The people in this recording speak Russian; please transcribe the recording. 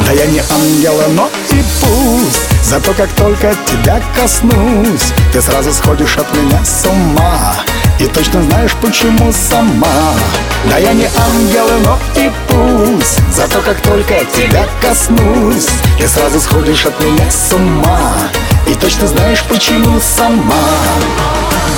Да я не ангел, но и пусть. Зато как только тебя коснусь, ты сразу сходишь от меня с ума. И точно знаешь, почему сама. Да я не ангел, но и пусть. Зато как только тебя коснусь, ты сразу сходишь от меня с ума. И точно знаешь, почему сама.